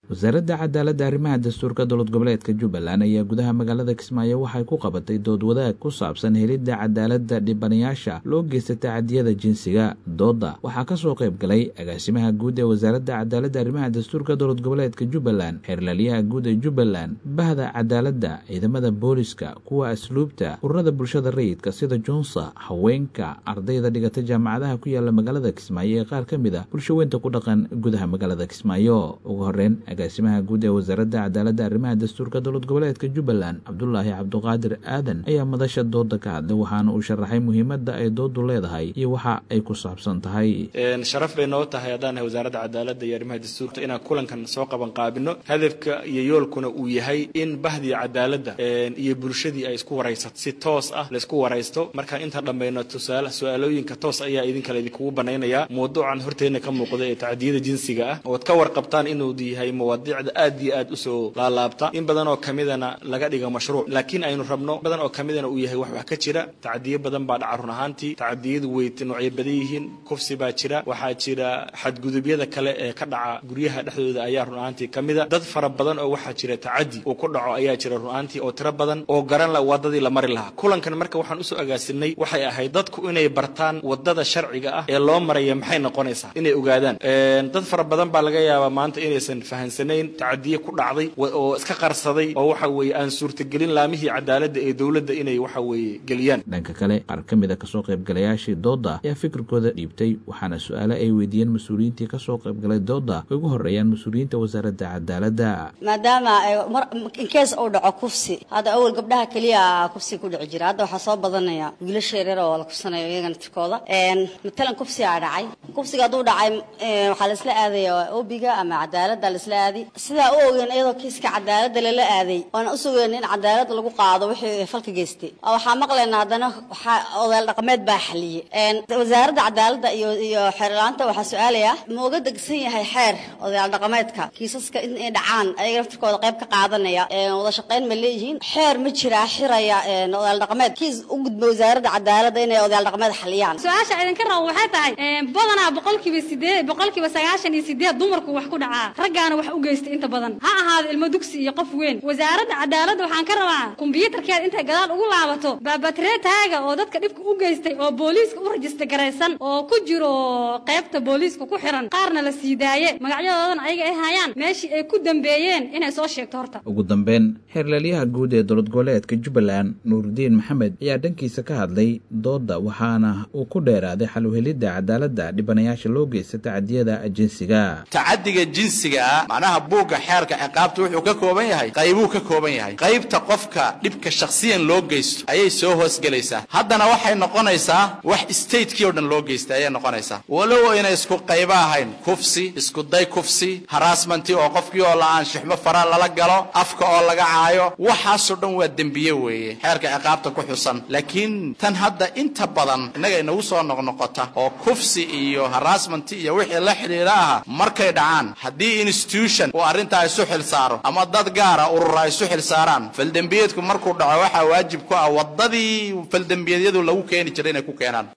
wasaaradda cadaaladda arrimaha dastuurka dowlad goboleedka Jubbaland ayaa gudaha magaalada Kismaayo waxay ku qabatay dood wadaag ku saabsan helidda cadaaladda dhibanayaasha loo geystay tacadiyada jinsiga. Dooda waxaa ka soo qayb galay agaasimaha guud ee wasaaradda cadaaladda arrimaha dastuurka dowlad goboleedka Jubbaland, xeerlaaliyaha guud ee Jubbaland, bahda cadaaladda, ciidamada booliska, kuwa asluubta, ururada bulshada rayidka sida Johnsa, haweenka, ardayda dhigata jaamacadaha ku yaala magaalada Kismaayo ee qaar ka mid ah bulshaweynta ku dhaqan gudaha magaalada Kismaayo. Ugu horreyn, agaasimaha guud ee wasaaradda cadaaladda arrimaha dastuurka dowlad goboleedka Jubbaland, Cabdullaahi Cabdiqaadir Aadan, ayaa madasha dooda ka hadlay waxaana uu sharaxay muhiimadda ay doodu leedahay iyo waxa ay ku saabsan tahay. sharaf bay noo tahay haddaan wasaaradda cadaaladda iyo arrimaha dastuurka inaan kulankan soo qaban qaabino. hadafka iyo yoolkuna uu yahay in bahdii cadaaladda iyo bulshadii ay isku waraysato si toos ah la isku waraysto. markaan inta dhammayno su'aalooyinka toos ayaa idinkugu banaynaya mawduucan horteena ka muuqda ee tacadiyada jinsiga ah oo ka warqabtaan inuu yahay mawaadiicda aad iyo aad u soo laalaabta in badan oo kamidana laga dhigo mashruuc, laakiin aynu rabno badan oo kamidana uu yahay wax ka jira. tacadiyo badan baa dhaca run ahaantii, tacadiyadu way noocyo badan yihiin. kufsi baa jira, waxaa jira xadgudubyada kale ee ka dhaca guryaha dhexdooda ayaa run ahaantii kamida. dad fara badan oo waxaa jira tacadi uu ku dhaco ayaa jira run ahaantii oo tiro badan oo garan la wadadii la mari lahaa. kulankan marka waxaan usoo agaasinay waxay ahayd dadku inay bartaan wadada sharciga ah ee loo maraya maxay noqonaysaa inay ogaadaan. dad fara badan baa laga yaabaa maanta inaysan fahansanayn tacadiye ku dhacday oo iska qarsaday oo waxa weeye aan suurtagelin laamihii cadaaladda ee dowladda inay waxa weeye geliyaan. dhanka kale, qaar ka mid ah kasoo qaybgalayaashii dooda ayaa fikirkooda dhiibtay, waxaana su-aalo ay weydiiyeen mas-uuliyiintii kasoo qaybgalay dooda ay ugu horeeyaan mas-uuliyiinta wasaaradda cadaaladda. maadaama inkees uu dhaco kufsi, hadda awal gabdhaha keliya kufsi ku dhici jira, hadda waxaa soo badanaya wiilasha yaryar oo la kufsanayo iyagana tirkooda. matalan kufsigaa dhacay, kufsiga hadduu dhacay waxaa la isla aadaya obiga ama cadaaladda la isla aadi. sidaa u ogeen iyadoo kiiska cadaaladda lala aaday oona u sugeen in cadaalad lagu qaado wixii falka geystay, waxaa maqlaynaa haddana waxaa odayaal dhaqameed baa xaliyey. wasaaradda cadaaladda iyo xeerlaanta waxaa su-aalaya ma uga degsan yahay xeer odayaal dhaqameedka kiisaska inay dhacaan ayaga naftirkooda qayb ka qaadanaya, wada shaqayn ma leeyihiin? xeer ma jiraa xiraya odayaal dhaqameed kiis u gudba wasaaradda cadaaladda inay odayaal dhaqameed xaliyaan? su-aasha idinka rabo waxay tahay badanaa boqolkiiba 98 dumarku wax ku dhacaa, raggaana wax u geystay inta badan, ha ahaado ilmo dugsi iyo qof weyn. wasaaradda cadaaladda waxaan ka rabaa kumbiyuutarkeeda intay gadaal ugu laabato baabatreetaaga oo dadka dhibka u geystay oo booliiska u rajista garaysan oo ku jiro qaybta booliiska ku xiran, qaarna la sii daaye magacyadoodana ayaga ay hayaan meeshii ay ku dambeeyeen inay soo sheegto horta. ugu dambeyn, xeerlaaliyaha guud ee dowlad goboleedka Jubbaland, Nuurudiin Maxamed, ayaa dhankiisa ka hadlay dooda waxaana uu ku dheeraaday xal u helidda cadaaladda dhibanayaasha loo geystay tacadiyada jinsiga. tacadiga jinsiga ah macnaha buugga xeerka ciqaabta wuxuu ka kooban yahay qaybuu ka kooban yahay. qaybta qofka dhibka shakhsiyan loo geysto ayay soo hoosgelaysaa. haddana waxay noqonaysaa wax stateki oo dhan loo geystay ayay noqonaysaa, walow ayna isku qaybo ahayn. kufsi, isku day kufsi, harassment oo qofkii oo la-aan shixmo fara lala galo, afka oo laga caayo, waxaasoo dhan waa dembiye weeye xeerka ciqaabta ku xusan. laakiin tan hadda inta badan innaga inagu soo noqnoqota oo kufsi iyo harassment iyo wixii la xidhiidha aha markay dhacaan, haddii institution uu arrintaa isu xil saaro ama dad gaara urura isu xil saaraan, faldembiyeedku markuu dhaco waxaa waajib ku ah waddadii faldembiyeedyadu lagu keeni jiray inay ku keenaan.